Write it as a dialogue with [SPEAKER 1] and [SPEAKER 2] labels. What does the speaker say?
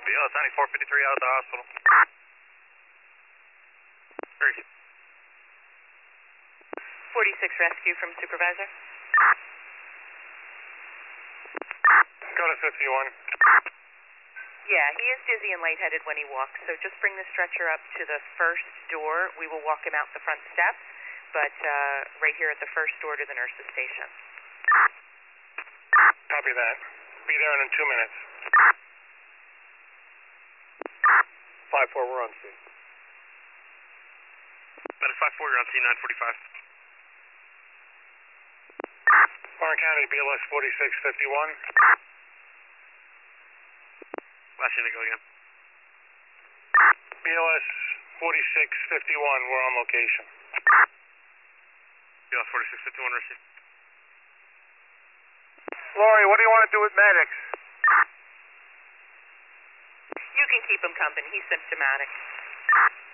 [SPEAKER 1] BLS 9453 out of the hospital. Very good.
[SPEAKER 2] 46 rescue from supervisor.
[SPEAKER 1] Go to 51.
[SPEAKER 2] Yeah, he is dizzy and lightheaded when he walks, so just bring the stretcher up to the first door. We will walk him out the front steps, but right here at the first door to the nurse's station.
[SPEAKER 1] Copy that. Be there in 2 minutes. 5-4, we're on scene.
[SPEAKER 3] Medic 5-4, you're on scene 945.
[SPEAKER 1] Orange County, BLS 4651.
[SPEAKER 3] Last unit, go again.
[SPEAKER 1] BLS 4651, we're on location.
[SPEAKER 3] BLS 4651, receive.
[SPEAKER 1] Lori, what do you want to do with medics?
[SPEAKER 2] You can keep him company. He's symptomatic.